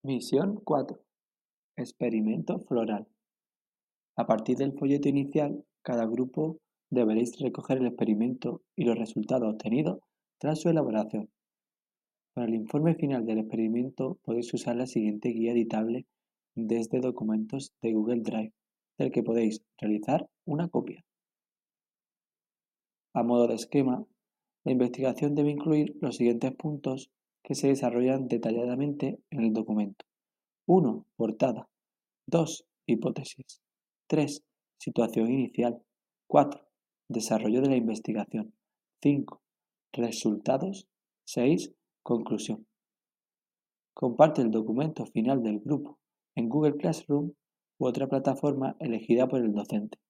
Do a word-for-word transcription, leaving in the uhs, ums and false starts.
Misión cuatro. Experimento floral. A partir del folleto inicial, cada grupo deberéis recoger el experimento y los resultados obtenidos tras su elaboración. Para el informe final del experimento podéis usar la siguiente guía editable desde documentos de Google Drive, del que podéis realizar una copia. A modo de esquema, la investigación debe incluir los siguientes puntos que se desarrollan detalladamente en el documento. uno. Portada. dos. Hipótesis. tres. Situación inicial. cuatro. Desarrollo de la investigación. cinco. Resultados. seis. Conclusión. Comparte el documento final del grupo en Google Classroom u otra plataforma elegida por el docente.